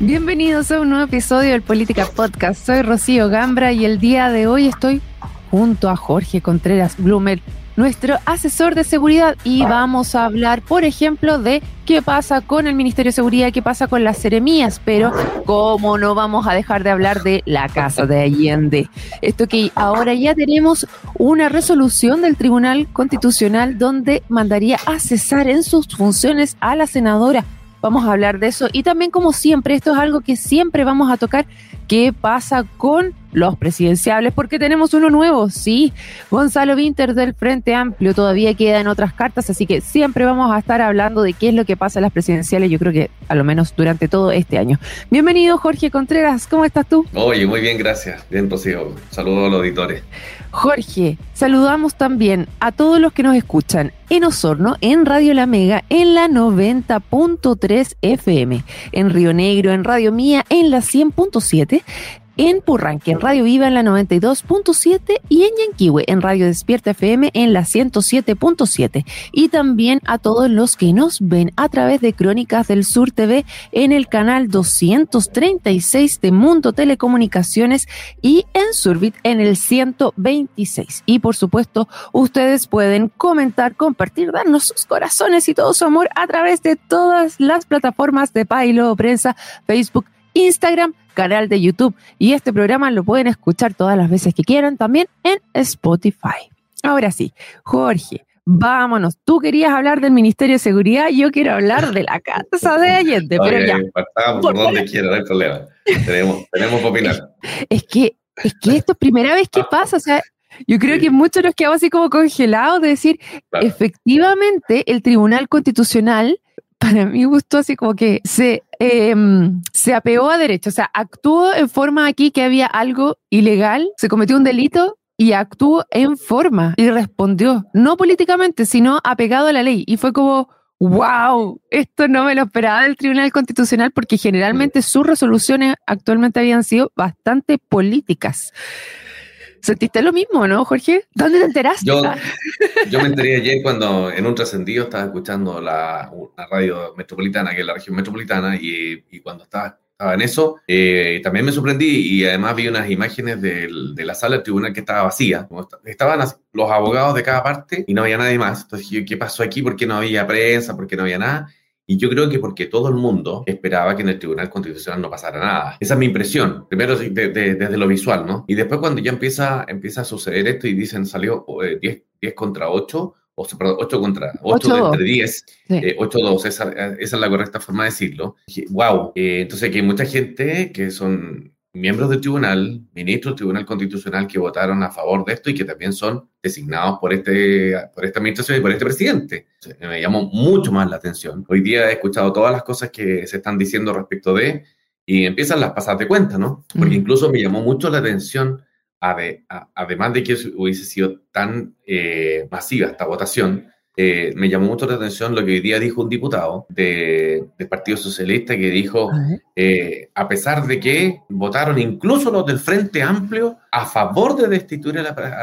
Bienvenidos a un nuevo episodio del Política Podcast. Soy Rocío Gambra y el día de hoy estoy junto a Jorge Contreras Blumer, nuestro asesor de seguridad, y vamos a hablar, por ejemplo, de qué pasa con el Ministerio de Seguridad, qué pasa con las seremías, pero cómo no vamos a dejar de hablar de la Casa de Allende. Esto que ahora ya tenemos una resolución del Tribunal Constitucional donde mandaría a cesar en sus funciones a la senadora. Vamos a hablar de eso y también, como siempre, esto es algo que siempre vamos a tocar, qué pasa con los presidenciables, porque tenemos uno nuevo, sí, Gonzalo Vinter del Frente Amplio todavía queda en otras cartas, así que siempre vamos a estar hablando de qué es lo que pasa en las presidenciales, yo creo que a lo menos durante todo este año. Bienvenido, Jorge Contreras, ¿cómo estás tú? Oye, muy bien, gracias, bien, Rocío, saludos a los auditores. Jorge, saludamos también a todos los que nos escuchan en Osorno, en Radio La Mega, en la 90.3 FM, en Río Negro, en Radio Mía, en la 100.7, en Purranque, en Radio Viva, en la 92.7 y en Yanquihue, en Radio Despierta FM, en la 107.7. Y también a todos los que nos ven a través de Crónicas del Sur TV en el canal 236 de Mundo Telecomunicaciones y en Surbit en el 126. Y por supuesto, ustedes pueden comentar, compartir, darnos sus corazones y todo su amor a través de todas las plataformas de Pailo Prensa, Facebook, Instagram, canal de YouTube, y este programa lo pueden escuchar todas las veces que quieran también en Spotify. Ahora sí, Jorge, vámonos. Tú querías hablar del Ministerio de Seguridad, yo quiero hablar de la Casa de Allende, pero ya. Partamos por donde quiera, no hay problema. Tenemos que opinar. Es que esto es primera vez que pasa, o sea, yo creo que muchos nos quedamos así como congelados de decir, claro, efectivamente, el Tribunal Constitucional, para mí gustó así como que se apegó a derecho, o sea, actuó en forma aquí que había algo ilegal, se cometió un delito y actuó en forma y respondió, no políticamente, sino apegado a la ley. Y fue como, wow, esto no me lo esperaba del Tribunal Constitucional, porque generalmente sus resoluciones actualmente habían sido bastante políticas. ¿Sentiste lo mismo, no, Jorge? ¿Dónde te enteraste? Yo me enteré ayer cuando en un trascendido estaba escuchando la radio metropolitana, que es la región metropolitana, y cuando estaba en eso, también me sorprendí, y además vi unas imágenes de la sala del tribunal que estaba vacía. Estaban los abogados de cada parte y no había nadie más. Entonces dije, ¿qué pasó aquí? ¿Por qué no había prensa? ¿Por qué no había nada? Y yo creo que porque todo el mundo esperaba que en el Tribunal Constitucional no pasara nada. Esa es mi impresión, primero desde lo visual, ¿no? Y después cuando ya empieza a suceder esto y dicen salió 10 contra 8, perdón, 8 contra 8 entre 10, sí. 8-2, esa es la correcta forma de decirlo. Dije, wow, entonces que hay mucha gente que son miembros del tribunal, ministros del Tribunal Constitucional, que votaron a favor de esto y que también son designados por esta administración y por este presidente. Me llamó mucho más la atención. Hoy día he escuchado todas las cosas que se están diciendo respecto de, y empiezan las pasadas de cuenta, ¿no? Porque incluso me llamó mucho la atención, además de que hubiese sido tan masiva esta votación, me llamó mucho la atención lo que hoy día dijo un diputado del Partido Socialista, que dijo, a pesar de que votaron incluso los del Frente Amplio a favor de destituir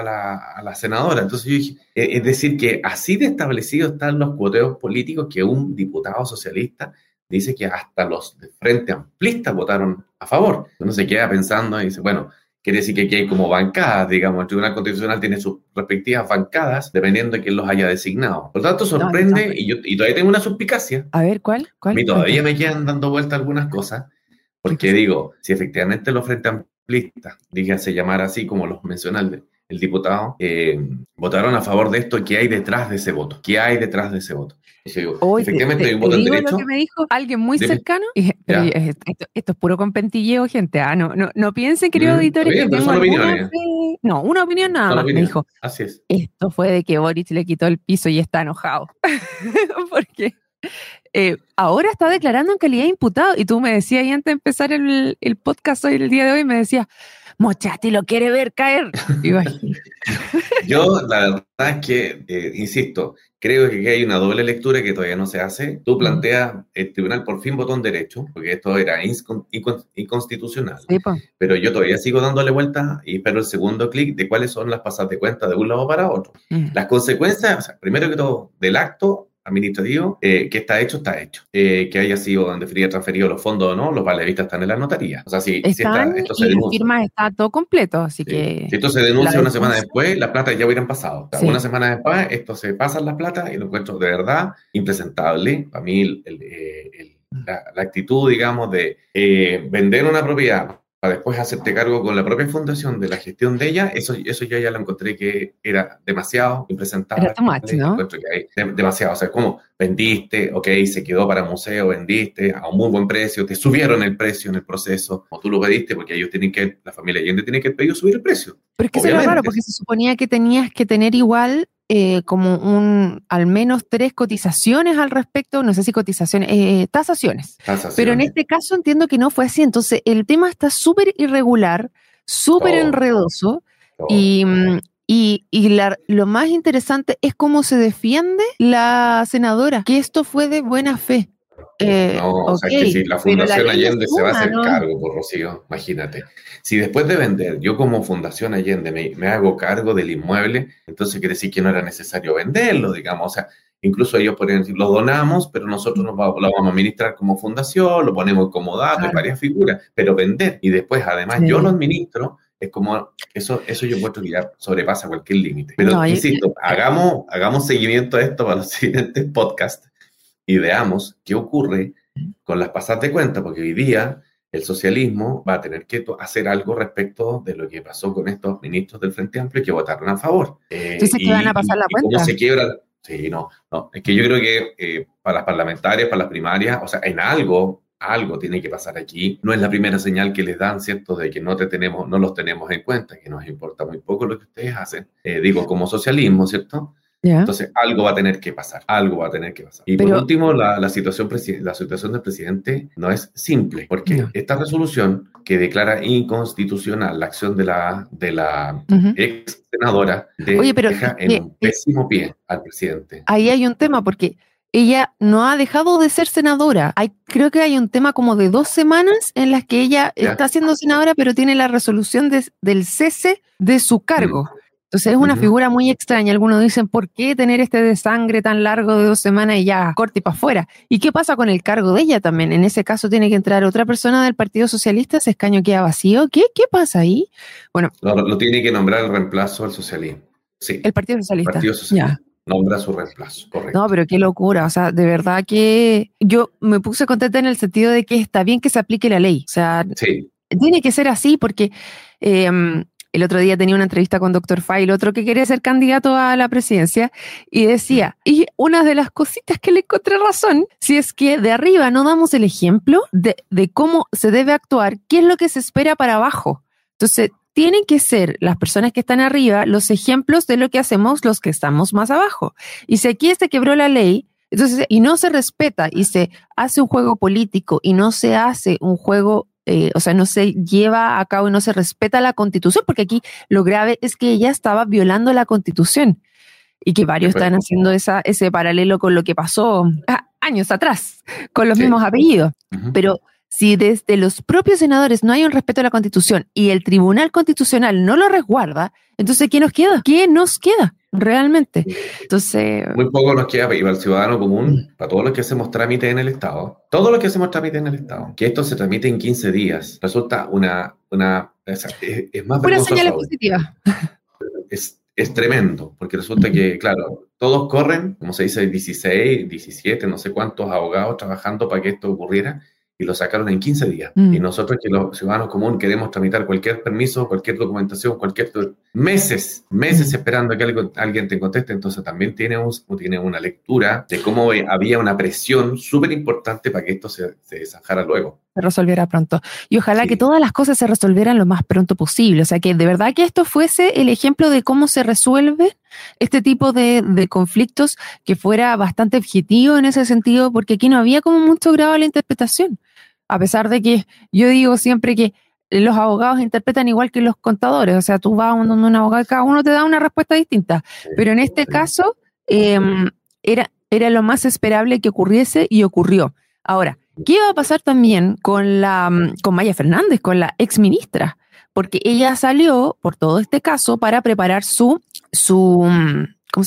a la senadora. Entonces yo dije, es decir, que así de establecidos están los cuoteos políticos, que un diputado socialista dice que hasta los del Frente Amplista votaron a favor. Uno se queda pensando y dice, bueno, quiere decir que aquí hay como bancadas, digamos, el Tribunal Constitucional tiene sus respectivas bancadas dependiendo de quién los haya designado. Por lo tanto, sorprende, y todavía tengo una suspicacia. A ver, ¿cuál? A mí todavía me quedan dando vuelta algunas cosas, porque digo, si efectivamente los Frente Amplistas, dígase llamar así como los menciona el diputado, votaron a favor de esto, ¿qué hay detrás de ese voto? ¿Qué hay detrás de ese voto? Oye, efectivamente hay un voto en derecho. Lo que me dijo alguien muy cercano, pero esto es puro compentilleo, gente. No piensen, queridos auditores, que tengo una opinión nada más. Me dijo, así es. Esto fue de que Boric le quitó el piso y está enojado. Porque ahora está declarando en calidad de imputado. Y tú me decías, y antes de empezar el podcast hoy, el día de hoy, me decías, Mochati lo quiere ver caer. Yo, la verdad es que, insisto, creo que hay una doble lectura que todavía no se hace. Tú planteas, el tribunal por fin votó en derecho, porque esto era inconstitucional. Sí, pero yo todavía sigo dándole vueltas y espero el segundo clic de cuáles son las pasadas de cuenta de un lado para otro. Las consecuencias, o sea, primero que todo, del acto administrativo, que está hecho. Que haya sido en definitiva transferido los fondos o no, los vale vistas están en la notaría. O sea, si esto se y las denuncia. firmas está todo completo, así que... Si esto se denuncia una semana después, las platas ya hubieran pasado. O sea, una semana después, esto se pasan las platas y lo encuentro de verdad impresentable. Para mí, la actitud, digamos, de vender una propiedad para después hacerte cargo con la propia fundación de la gestión de ella, eso ya lo encontré que era demasiado impresentable. Era too much, ¿no? Encuentro que hay demasiado. O sea, como vendiste, se quedó para museo, vendiste a un muy buen precio, te subieron el precio en el proceso, como tú lo pediste, porque ellos la familia Allende tiene que pedir subir el precio. Pero es que eso era raro, porque se suponía que tenías que tener igual como al menos 3 cotizaciones al respecto, no sé si cotizaciones, tasaciones. Pero en este caso entiendo que no fue así, entonces el tema está súper irregular, súper enredoso, y lo más interesante es cómo se defiende la senadora, que esto fue de buena fe. O sea, que si la Fundación Allende se va a hacer cargo, por Rocío, imagínate. Si después de vender, yo como Fundación Allende me hago cargo del inmueble, entonces quiere decir que no era necesario venderlo, digamos. O sea, incluso ellos podrían decir, lo donamos, pero nosotros lo vamos a administrar como fundación, lo ponemos como dato y varias figuras, pero vender, y después además yo lo administro, es como, eso yo encuentro que ya sobrepasa cualquier límite. Pero insisto, hagamos seguimiento a esto para los siguientes podcasts y veamos qué ocurre con las pasadas de cuenta, porque hoy día el socialismo va a tener que hacer algo respecto de lo que pasó con estos ministros del Frente Amplio que votaron a favor. Entonces, ¿qué van a pasar la cuenta? ¿Cómo se quiebra? Sí, no. Es que yo creo que para las parlamentarias, para las primarias, o sea, en algo tiene que pasar aquí. No es la primera señal que les dan, ¿cierto?, de que no los tenemos en cuenta, que nos importa muy poco lo que ustedes hacen. Digo, como socialismo, ¿cierto? Entonces, algo va a tener que pasar. Y por último, la situación del presidente no es simple, porque esta resolución que declara inconstitucional la acción de la ex senadora deja en un pésimo pie al presidente. Ahí hay un tema, porque ella no ha dejado de ser senadora. Creo que hay un tema como de 2 semanas en las que ella está siendo senadora, pero tiene la resolución del cese de su cargo. Entonces es una figura muy extraña. Algunos dicen, ¿por qué tener este desangre tan largo de 2 semanas y ya corte y para afuera? ¿Y qué pasa con el cargo de ella también? En ese caso tiene que entrar otra persona del Partido Socialista, ese escaño queda vacío. ¿Qué pasa ahí? Bueno, lo tiene que nombrar el reemplazo al socialismo. Sí. El Partido Socialista. Nombra su reemplazo, correcto. No, pero qué locura. O sea, de verdad que yo me puse contenta en el sentido de que está bien que se aplique la ley. O sea, tiene que ser así porque... el otro día tenía una entrevista con Dr. Fay, el otro que quería ser candidato a la presidencia, y decía, y una de las cositas que le encontré razón, si es que de arriba no damos el ejemplo de cómo se debe actuar, qué es lo que se espera para abajo. Entonces, tienen que ser las personas que están arriba los ejemplos de lo que hacemos los que estamos más abajo. Y si aquí se quebró la ley, entonces, y no se respeta, y se hace un juego político, y no se hace un juego no se lleva a cabo y no se respeta la Constitución, porque aquí lo grave es que ella estaba violando la Constitución y que varios están haciendo ese paralelo con lo que pasó años atrás, con los mismos apellidos. Pero si desde los propios senadores no hay un respeto a la Constitución y el Tribunal Constitucional no lo resguarda, entonces ¿qué nos queda? ¿Qué nos queda realmente? Entonces... Muy poco nos queda para el ciudadano común, para todos los que hacemos trámite en el Estado. Todos los que hacemos trámite en el Estado. Que esto se tramite en 15 días. Resulta es más pura señal positiva. Es tremendo, porque resulta que, claro, todos corren, como se dice, 16, 17, no sé cuántos abogados trabajando para que esto ocurriera, y lo sacaron en 15 días. Y nosotros, que los ciudadanos comunes queremos tramitar cualquier permiso, cualquier documentación, meses esperando que alguien te conteste. Entonces también tiene una lectura de cómo había una presión súper importante para que esto se zanjara luego. Se resolviera pronto. Y ojalá que todas las cosas se resolvieran lo más pronto posible. O sea, que de verdad que esto fuese el ejemplo de cómo se resuelve este tipo de conflictos, que fuera bastante objetivo en ese sentido, porque aquí no había como mucho grado de la interpretación. A pesar de que yo digo siempre que los abogados interpretan igual que los contadores. O sea, tú vas a un abogado y cada uno te da una respuesta distinta. Pero en este caso era lo más esperable que ocurriese y ocurrió. Ahora, ¿qué va a pasar también con Maya Fernández, con la exministra? Porque ella salió por todo este caso para preparar su ¿cómo se llama?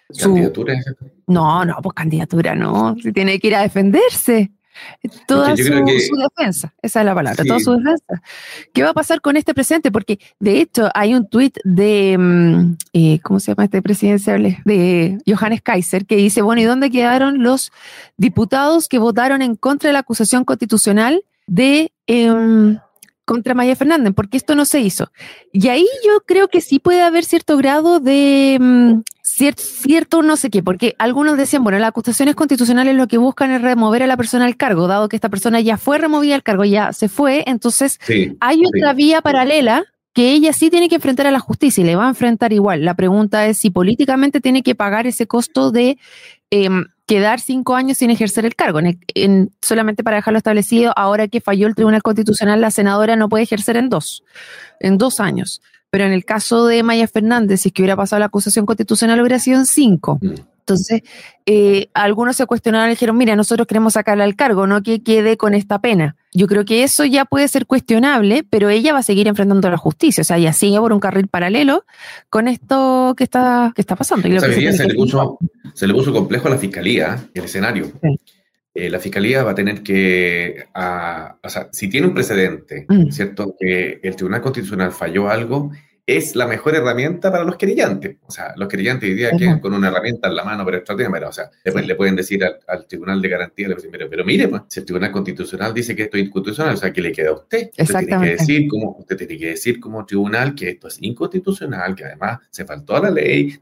¿Candidatura? No, pues candidatura no, si tiene que ir a defenderse. Toda Porque yo creo que su defensa, esa es la palabra, toda sí. su defensa. ¿Qué va a pasar con este presidente? Porque de hecho hay un tuit de, ¿cómo se llama este presidenciable? De Johannes Kaiser, que dice, bueno, ¿y dónde quedaron los diputados que votaron en contra de la acusación constitucional de contra Maya Fernández? Porque esto no se hizo. Y ahí yo creo que sí puede haber cierto grado de cierto no sé qué, porque algunos decían, bueno, las acusaciones constitucionales lo que buscan es remover a la persona del cargo, dado que esta persona ya fue removida del cargo, ya se fue, entonces hay otra vía paralela que ella sí tiene que enfrentar a la justicia y le va a enfrentar igual. La pregunta es si políticamente tiene que pagar ese costo de quedar 5 años sin ejercer el cargo. Solamente para dejarlo establecido, ahora que falló el Tribunal Constitucional, la senadora no puede ejercer en 2 años. Pero en el caso de Maya Fernández, si es que hubiera pasado la acusación constitucional, hubiera sido en 5. Entonces, algunos se cuestionaron y dijeron, mira, nosotros queremos sacarla al cargo, no que quede con esta pena. Yo creo que eso ya puede ser cuestionable, pero ella va a seguir enfrentando a la justicia. O sea, ella sigue por un carril paralelo con esto que está pasando. Y lo o sea, que hoy día se le puso complejo a la fiscalía, el escenario. Sí. La fiscalía va a tener que, o sea, si tiene un precedente, ¿cierto? Que el Tribunal Constitucional falló algo, es la mejor herramienta para los querellantes. O sea, los querellantes hoy día quedan con una herramienta en la mano para extraordinaria. O sea, le pueden decir al Tribunal de Garantía, pero mire, pues, si el Tribunal Constitucional dice que esto es inconstitucional, o sea, ¿qué le queda a usted? Exactamente. Usted tiene que decir como tribunal que esto es inconstitucional, que además se faltó a la ley,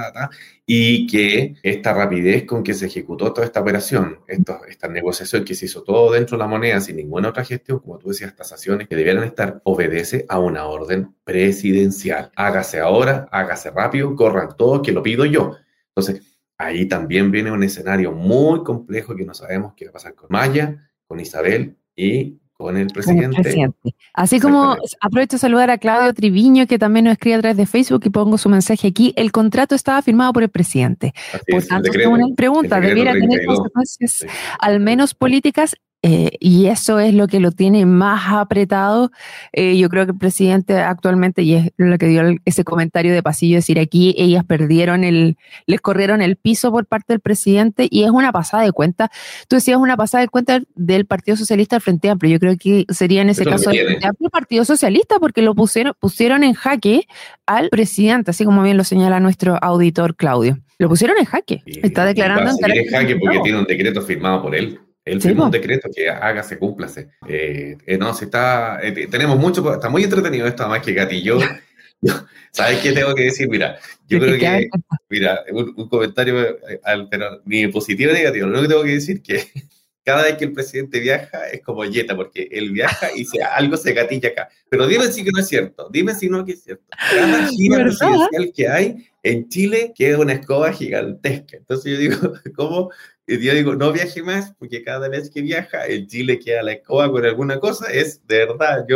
y que esta rapidez con que se ejecutó toda esta operación, esta negociación que se hizo todo dentro de la moneda sin ninguna otra gestión, como tú decías, tasaciones que debieran estar, obedece a una orden presidencial. Hágase ahora, hágase rápido, corran todos, que lo pido yo. Entonces, ahí también viene un escenario muy complejo que no sabemos qué va a pasar con Maya, con Isabel y con el presidente. Así como aprovecho de saludar a Claudio Triviño, que también nos escribe a través de Facebook, y pongo su mensaje aquí. El contrato estaba firmado por el presidente. Por tanto, una pregunta, ¿debiera tener consecuencias al menos políticas? Y eso es lo que lo tiene más apretado. Yo creo que el presidente actualmente, y es lo que dio ese comentario de pasillo, decir aquí ellas les corrieron el piso por parte del presidente, y es una pasada de cuenta. Tú decías una pasada de cuenta del Partido Socialista al Frente Amplio. Yo creo que sería en ese caso el Frente Amplio, Partido Socialista, porque lo pusieron en jaque al presidente, así como bien lo señala nuestro auditor Claudio. Lo pusieron en jaque. Está declarando en jaque porque tiene un decreto firmado por él. Él firmó un decreto que hágase, cúmplase. No, si está, tenemos mucho, está muy entretenido esto, además que gatilló. ¿Sabes qué tengo que decir? Mira, yo creo que, un comentario, pero ni positivo ni negativo. Lo único que tengo que decir que cada vez que el presidente viaja es como Yeta, porque él viaja y algo se gatilla acá. Pero dime si que no es cierto, dime si no que es cierto. Cada gira presidencial que hay en Chile queda una escoba gigantesca. Entonces yo digo, ¿cómo? Y yo digo, no viaje más, porque cada vez que viaja, en Chile queda la escoba con alguna cosa, es de verdad,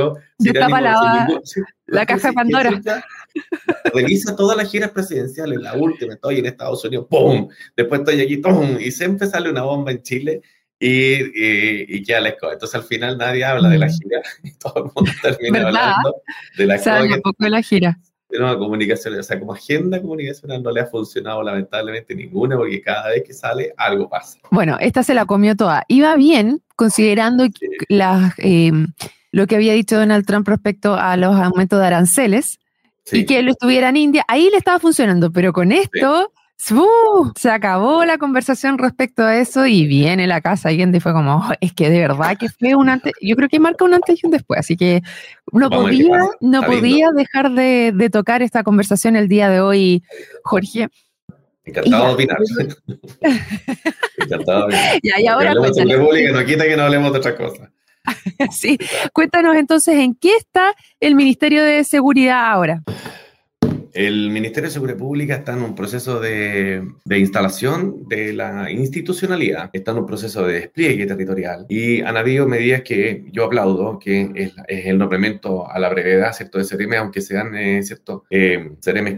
la caja de Pandora. Revisa todas las giras presidenciales, la última, estoy en Estados Unidos, ¡pum! Después estoy aquí, ¡pum! Y siempre sale una bomba en Chile y queda la escoba. Entonces al final nadie habla de la gira, y todo el mundo termina hablando de la escoba. Un poco de la gira. Pero comunicación, o sea, como agenda comunicacional no le ha funcionado lamentablemente ninguna, porque cada vez que sale algo pasa. Bueno, esta se la comió toda. Iba bien, considerando lo que había dicho Donald Trump respecto a los aumentos de aranceles, y que él estuviera en India, ahí le estaba funcionando, pero con esto se acabó la conversación respecto a eso, y viene la casa y fue como, es que de verdad que fue un antes, yo creo que marca un antes y un después, así que no podía dejar de tocar esta conversación el día de hoy, Jorge. Encantado de opinar. Encantado de opinar. Y ahora hablemos de República, no quita que no hablemos de otra cosa. Sí, cuéntanos entonces en qué está el Ministerio de Seguridad ahora. El Ministerio de Seguridad Pública está en un proceso de instalación de la institucionalidad, está en un proceso de despliegue territorial, y han habido medidas que yo aplaudo, que es el nombramiento a la brevedad, ¿cierto?, de CEREME, aunque sean, ¿cierto?, CEREME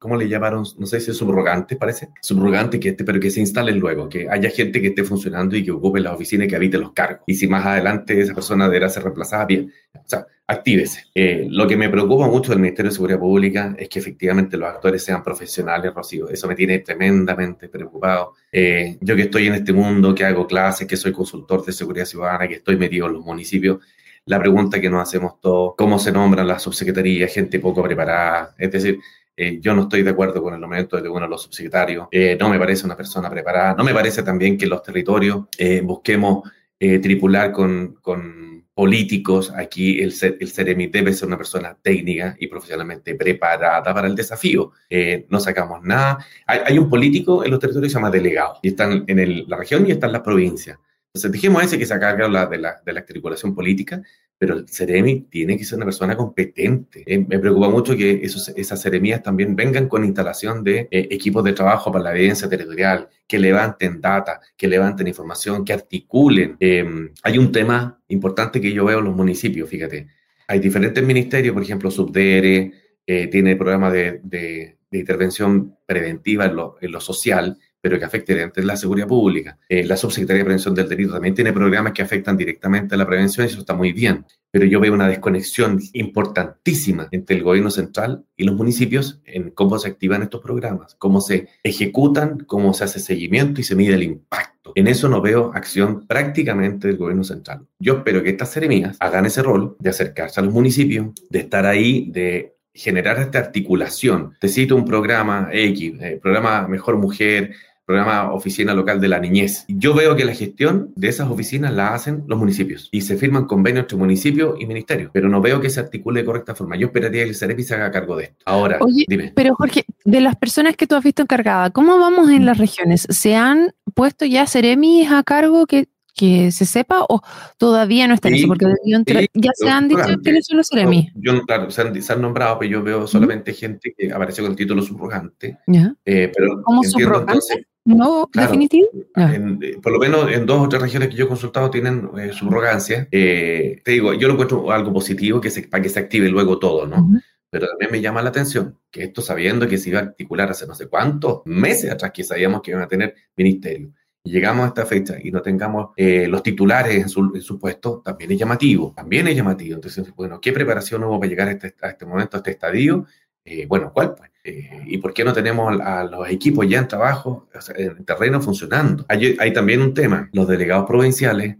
¿cómo le llamaron? No sé si es subrogantes, parece. Subrogantes, pero que se instalen luego, que haya gente que esté funcionando y que ocupe las oficinas y que habite los cargos. Y si más adelante esa persona deberá ser reemplazada, bien. O sea, actívese. Lo que me preocupa mucho del Ministerio de Seguridad Pública es que efectivamente los actores sean profesionales, Rocío. Eso me tiene tremendamente preocupado. Yo que estoy en este mundo, que hago clases, que soy consultor de seguridad ciudadana, que estoy metido en los municipios, la pregunta que nos hacemos todos, ¿cómo se nombran las subsecretarías? Gente poco preparada. Es decir, yo no estoy de acuerdo con el nombramiento de uno de los subsecretarios. No me parece una persona preparada. No me parece también que en los territorios busquemos tripular con políticos. Aquí el Ceremi debe ser una persona técnica y profesionalmente preparada para el desafío. No sacamos nada. Hay un político en los territorios que se llama delegado, y están en la región y están en las provincias. Entonces, dijimos ese que se carga de la tripulación política, pero el Ceremi tiene que ser una persona competente. Me preocupa mucho que esas seremías también vengan con instalación de equipos de trabajo para la evidencia territorial, que levanten data, que levanten información, que articulen. Hay un tema importante que yo veo en los municipios, fíjate. Hay diferentes ministerios, por ejemplo, Subdere, tiene programas de intervención preventiva en lo social, pero que afecte directamente la seguridad pública. La Subsecretaría de Prevención del Delito también tiene programas que afectan directamente a la prevención, y eso está muy bien. Pero yo veo una desconexión importantísima entre el gobierno central y los municipios en cómo se activan estos programas, cómo se ejecutan, cómo se hace seguimiento y se mide el impacto. En eso no veo acción prácticamente del gobierno central. Yo espero que estas seremías hagan ese rol de acercarse a los municipios, de estar ahí, de generar esta articulación. Te cito un programa X, programa Mejor Mujer, programa Oficina Local de la Niñez. Yo veo que la gestión de esas oficinas la hacen los municipios y se firman convenios entre municipio y ministerio, pero no veo que se articule de correcta forma. Yo esperaría que el Ceremi se haga cargo de esto. Ahora, oye, dime. Pero Jorge, de las personas que tú has visto encargadas, ¿cómo vamos en las regiones? ¿Se han puesto ya Ceremis a cargo que se sepa o todavía no está en eso? Porque ya se han dicho quiénes son los Ceremis. Claro, se han nombrado, pero yo veo solamente gente que apareció con el título subrogante. Pero ¿cómo subrogante? Entonces, ¿no, claro, definitivo? Por lo menos en 2 o 3 regiones que yo he consultado tienen subrogancia. Te digo, yo lo encuentro algo positivo para que se active luego todo, ¿no? Pero también me llama la atención que esto, sabiendo que se iba a articular hace no sé cuántos meses atrás, que sabíamos que iban a tener ministerio, y llegamos a esta fecha y no tengamos los titulares en su puesto, también es llamativo. Entonces, bueno, ¿qué preparación hubo para llegar a este momento, a este estadio? Bueno, ¿cuál pues? ¿Y por qué no tenemos a los equipos ya en trabajo, en terreno funcionando? Hay también un tema. Los delegados provinciales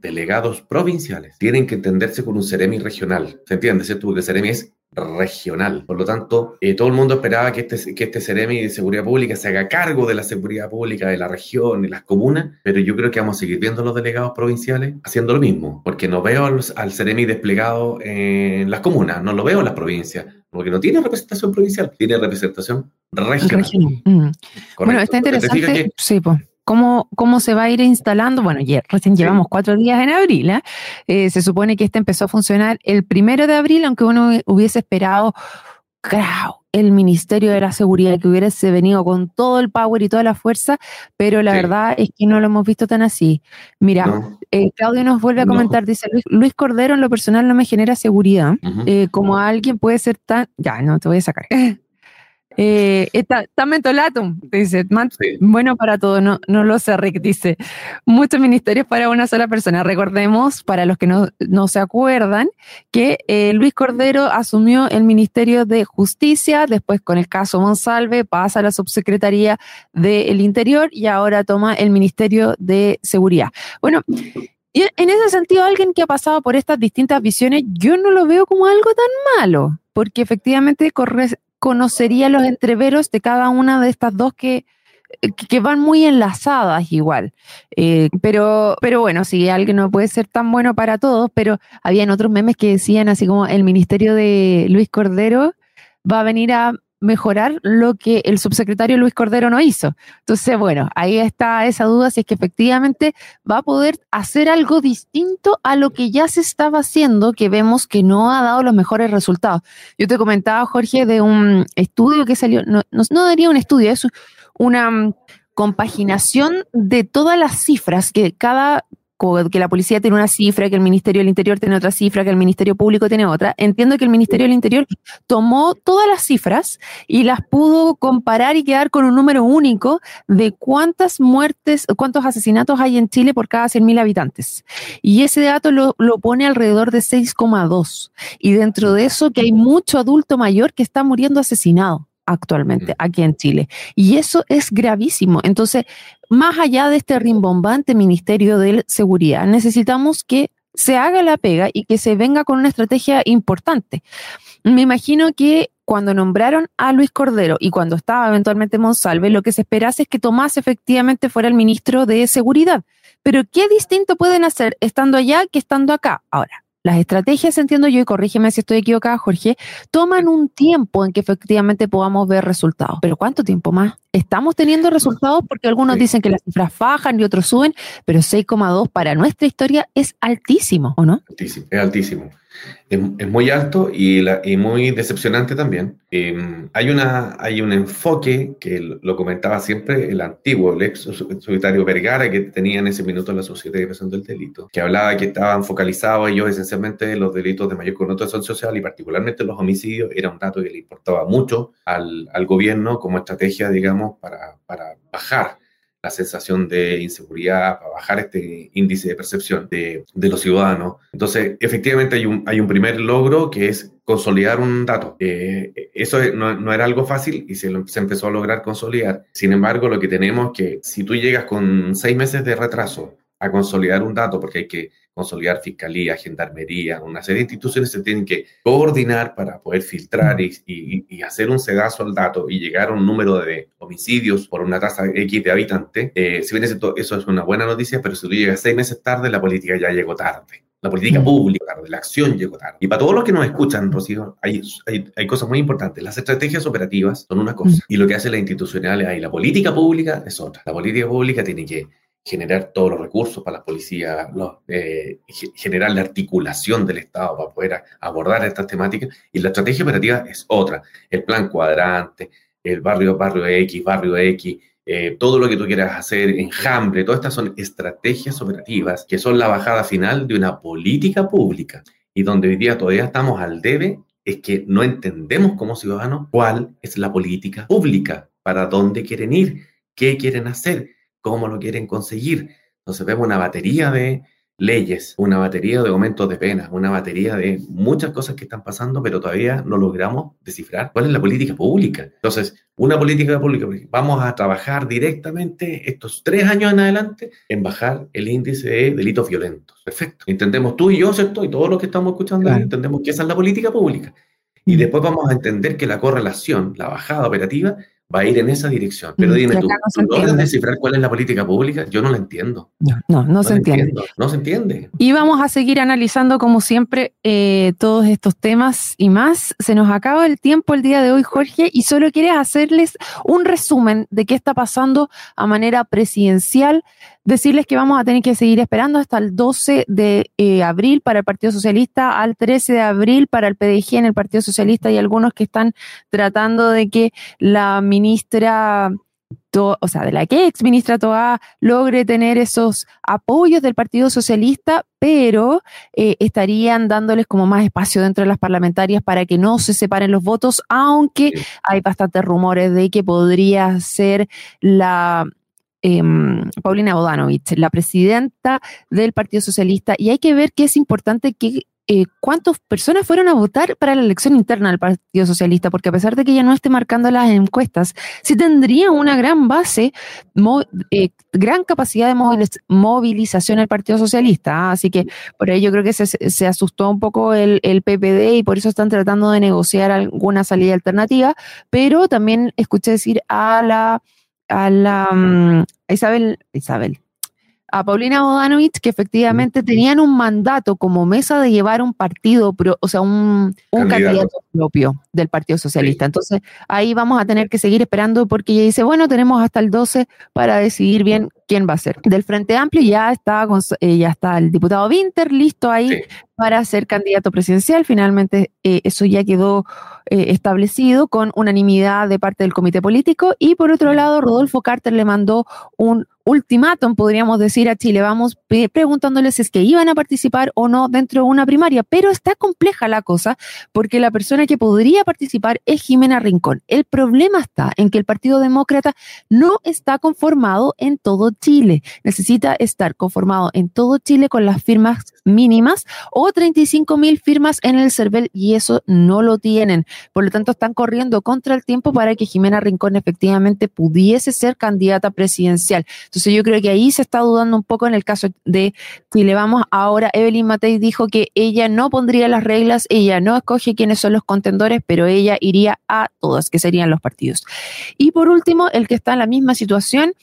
tienen que entenderse con un Ceremi regional. ¿Se entiende, cierto? Porque el Ceremi es regional. Por lo tanto, todo el mundo esperaba que este Ceremi de Seguridad Pública se haga cargo de la seguridad pública de la región y las comunas, pero yo creo que vamos a seguir viendo a los delegados provinciales haciendo lo mismo, porque no veo al Ceremi desplegado en las comunas, no lo veo en las provincias, porque no tiene representación provincial, tiene representación regional. Bueno, está interesante. Sí, pues. ¿Cómo se va a ir instalando? Bueno, recién llevamos 4 días en abril, se supone que empezó a funcionar el 1 de abril, aunque uno hubiese esperado, el Ministerio de la Seguridad que hubiese venido con todo el power y toda la fuerza, pero la verdad es que no lo hemos visto tan así. Mira, Claudio nos vuelve a comentar, dice, Luis Cordero en lo personal no me genera seguridad, como alguien puede ser tan... Ya, no, te voy a sacar. Está mentolatum, dice, bueno para todo, no lo sé, Rick, dice, muchos ministerios para una sola persona. Recordemos, para los que no se acuerdan, que Luis Cordero asumió el Ministerio de Justicia, después con el caso Monsalve pasa a la Subsecretaría del Interior y ahora toma el Ministerio de Seguridad. Bueno, y en ese sentido, alguien que ha pasado por estas distintas visiones, yo no lo veo como algo tan malo, porque efectivamente conocería los entreveros de cada una de estas dos que van muy enlazadas igual. Pero bueno, sí, alguien no puede ser tan bueno para todos, pero habían otros memes que decían así como el ministerio de Luis Cordero va a venir a mejorar lo que el subsecretario Luis Cordero no hizo. Entonces, bueno, ahí está esa duda, si es que efectivamente va a poder hacer algo distinto a lo que ya se estaba haciendo, que vemos que no ha dado los mejores resultados. Yo te comentaba, Jorge, de un estudio que salió, no diría un estudio, es una compaginación de todas las cifras que cada que la policía tiene una cifra, que el Ministerio del Interior tiene otra cifra, que el Ministerio Público tiene otra. Entiendo que el Ministerio del Interior tomó todas las cifras y las pudo comparar y quedar con un número único de cuántas muertes, cuántos asesinatos hay en Chile por cada 100.000 habitantes. Y ese dato lo pone alrededor de 6,2. Y dentro de eso que hay mucho adulto mayor que está muriendo asesinado actualmente aquí en Chile. Y eso es gravísimo. Entonces, más allá de este rimbombante Ministerio de Seguridad, necesitamos que se haga la pega y que se venga con una estrategia importante. Me imagino que cuando nombraron a Luis Cordero y cuando estaba eventualmente Monsalve, lo que se esperase es que Tomás efectivamente fuera el ministro de Seguridad. Pero ¿qué distinto pueden hacer estando allá que estando acá? Ahora, las estrategias, entiendo yo, y corrígeme si estoy equivocada, Jorge, toman un tiempo en que efectivamente podamos ver resultados. ¿Pero cuánto tiempo más? Estamos teniendo resultados porque algunos dicen que las cifras bajan y otros suben, pero 6,2 para nuestra historia es altísimo, ¿o no? Altísimo, es altísimo. Es muy alto y muy decepcionante también. Hay un enfoque que lo comentaba siempre el antiguo, el ex subsecretario Vergara, que tenía en ese minuto la Sociedad de Represión del Delito, que hablaba que estaban focalizados ellos esencialmente en los delitos de mayor connotación social y particularmente los homicidios. Era un dato que le importaba mucho al gobierno como estrategia, digamos, para bajar la sensación de inseguridad, para bajar este índice de percepción de los ciudadanos. Entonces, efectivamente hay un primer logro que es consolidar un dato. Eso no era algo fácil y se empezó a lograr consolidar. Sin embargo, lo que tenemos es que si tú llegas con 6 meses de retraso a consolidar un dato, porque hay que consolidar fiscalía, gendarmería, una serie de instituciones se tienen que coordinar para poder filtrar y hacer un sedazo al dato y llegar a un número de homicidios por una tasa X de habitantes. Si bien eso es una buena noticia, pero si tú llegas 6 meses tarde, la política ya llegó tarde. La política pública, la acción llegó tarde. Y para todos los que nos escuchan, Rocío, hay cosas muy importantes. Las estrategias operativas son una cosa y lo que hace la institucional y la política pública es otra. La política pública tiene que generar todos los recursos para las policías, generar la articulación del Estado para poder abordar estas temáticas, y la estrategia operativa es otra, el plan cuadrante, el barrio X, todo lo que tú quieras hacer, enjambre, todas estas son estrategias operativas que son la bajada final de una política pública, y donde hoy día todavía estamos al debe es que no entendemos como ciudadanos cuál es la política pública, para dónde quieren ir, qué quieren hacer, cómo lo quieren conseguir. Entonces vemos una batería de leyes, una batería de aumentos de penas, una batería de muchas cosas que están pasando, pero todavía no logramos descifrar cuál es la política pública. Entonces, una política pública, vamos a trabajar directamente estos 3 años en adelante en bajar el índice de delitos violentos. Perfecto. Entendemos tú y yo, ¿cierto? Y todos los que estamos escuchando, claro, entendemos que esa es la política pública. Y después vamos a entender que la correlación, la bajada operativa, va a ir en esa dirección. Pero dime tú, ¿tú logras descifrar cuál es la política pública? Yo no la entiendo. No se entiende. No se entiende. Y vamos a seguir analizando, como siempre, todos estos temas y más. Se nos acaba el tiempo el día de hoy, Jorge, y solo quieres hacerles un resumen de qué está pasando a manera presidencial. Decirles que vamos a tener que seguir esperando hasta el 12 de abril para el Partido Socialista, al 13 de abril para el PDG en el Partido Socialista, y algunos que están tratando de que la ministra, de la que ex ministra Toá logre tener esos apoyos del Partido Socialista, pero estarían dándoles como más espacio dentro de las parlamentarias para que no se separen los votos, aunque hay bastantes rumores de que podría ser la Paulina Bodanovich, la presidenta del Partido Socialista, y hay que ver que es importante que cuántas personas fueron a votar para la elección interna del Partido Socialista, porque a pesar de que ella no esté marcando las encuestas, sí tendría una gran base, gran capacidad de movilización el Partido Socialista, así que por ahí yo creo que se asustó un poco el PPD y por eso están tratando de negociar alguna salida alternativa, pero también escuché decir a a Paulina Bodanovich que efectivamente tenían un mandato como mesa de llevar un partido, un candidato propio del Partido Socialista. Sí. Entonces ahí vamos a tener que seguir esperando porque ella dice, bueno, tenemos hasta el 12 para decidir bien quién va a ser. Del Frente Amplio ya está el diputado Winter listo ahí, sí, para ser candidato presidencial. Finalmente eso ya quedó establecido con unanimidad de parte del comité político. Y por otro lado, Rodolfo Carter le mandó un ultimátum, podríamos decir, a Chile Vamos, preguntándoles si es que iban a participar o no dentro de una primaria, pero está compleja la cosa porque la persona que podría participar es Jimena Rincón. El problema está en que el Partido Demócrata no está conformado en todo Chile, necesita estar conformado en todo Chile con las firmas mínimas o 35,000 firmas en el CERVEL y eso no lo tienen, por lo tanto están corriendo contra el tiempo para que Jimena Rincón efectivamente pudiese ser candidata presidencial. Entonces yo creo que ahí se está dudando un poco en el caso de Chile Vamos. Ahora Evelyn Matei dijo que ella no pondría las reglas, ella no escoge quiénes son los contendores, pero ella iría a todas, que serían los partidos. Y por último, el que está en la misma situación,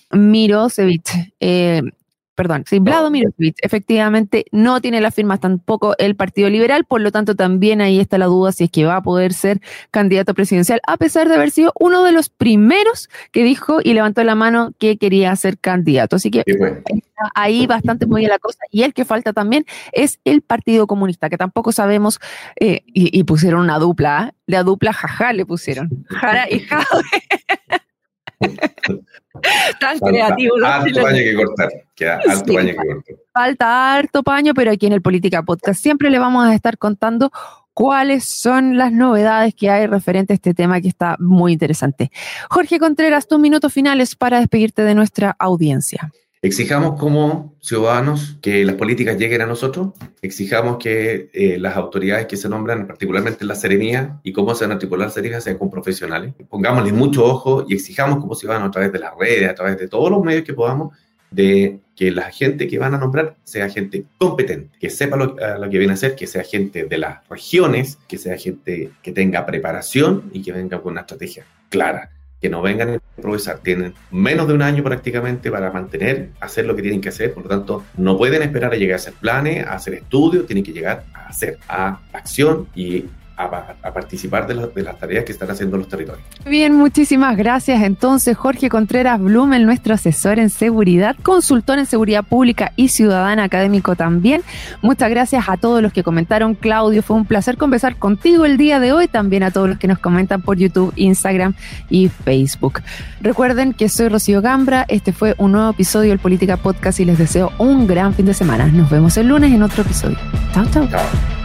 Vlado Mirosevic, efectivamente no tiene las firmas tampoco el Partido Liberal, por lo tanto también ahí está la duda si es que va a poder ser candidato presidencial, a pesar de haber sido uno de los primeros que dijo y levantó la mano que quería ser candidato. Así que ahí bastante movida la cosa. Y el que falta también es el Partido Comunista, que tampoco sabemos, y pusieron una dupla, la dupla jaja le pusieron, Jara y Jade. Tan creativo. Harto paño que cortar. Queda harto paño que cortar. Falta harto paño, pero aquí en el Política Podcast siempre le vamos a estar contando cuáles son las novedades que hay referente a este tema que está muy interesante. Jorge Contreras, tus minutos finales para despedirte de nuestra audiencia. Exijamos como ciudadanos que las políticas lleguen a nosotros, exijamos que las autoridades que se nombran, particularmente la Seremía y cómo se van a articular Seremía, sean con profesionales. Pongámosle mucho ojo y exijamos como ciudadanos a través de las redes, a través de todos los medios que podamos, de que la gente que van a nombrar sea gente competente, que sepa lo que viene a hacer, que sea gente de las regiones, que sea gente que tenga preparación y que venga con una estrategia clara. Que no vengan a improvisar, tienen menos de un año prácticamente para hacer lo que tienen que hacer, por lo tanto no pueden esperar a llegar a hacer planes, a hacer estudios, tienen que llegar a hacer, a acción y a participar de las tareas que están haciendo los territorios. Bien, muchísimas gracias. Entonces, Jorge Contreras Blumel, nuestro asesor en seguridad, consultor en seguridad pública y ciudadana, académico también. Muchas gracias a todos los que comentaron. Claudio, fue un placer conversar contigo el día de hoy, también a todos los que nos comentan por YouTube, Instagram y Facebook. Recuerden que soy Rocío Gambra, este fue un nuevo episodio del Política Podcast y les deseo un gran fin de semana. Nos vemos el lunes en otro episodio. Chao, chao. Chao.